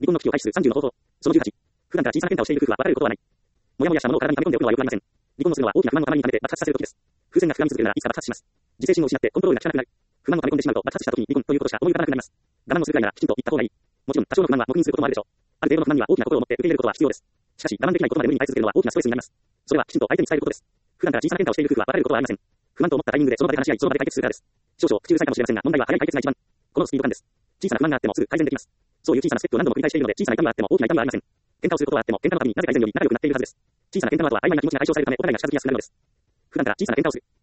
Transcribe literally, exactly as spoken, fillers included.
離婚の危機を回避するさんじゅうの方法。そのじゅうはち。普段から小さな喧嘩をしている夫婦は別れることはない。もやもやしたものを体に溜め込んでおくのは良くありません。離婚をするのは大きな不満をたまに溜めて爆発させる時です。風船が膨らみ続けるならいつか爆発します。自制心を失ってコントロールが効かなくなる。不満を溜め込んでしまうと爆発した時に離婚ということしか思い浮かばなくなります。我慢をするくらいならきちんと言った方がいい。もちろん多少の不満は黙認することもあるでしょう。ある程度の不満には大きな心を持って受け入れることは必要です。しかし我慢できないことまで無理に耐え続けるのは大きなストレスになります。それはきちんと相手に伝えることです。普段から小さな喧嘩をしている夫婦は別れることはありません。不満と思ったタイミングでその場で話し合い、その場で解決するからです。少々口うるさいかもしれませんが、問題は早い解決が一番。このスピード感です。小さな不満があってもすぐ改善できます。そういう小さなステップを何度も繰り返しているので、小さな痛みがあっても大きな痛みはありません。喧嘩をすることはあっても、喧嘩のたびになぜか以前より仲良くなっているはずです。小さな喧嘩の後は曖昧な気持ちが解消されるため、お互いが近づきやすくなるのです。普段から小さな喧嘩をする。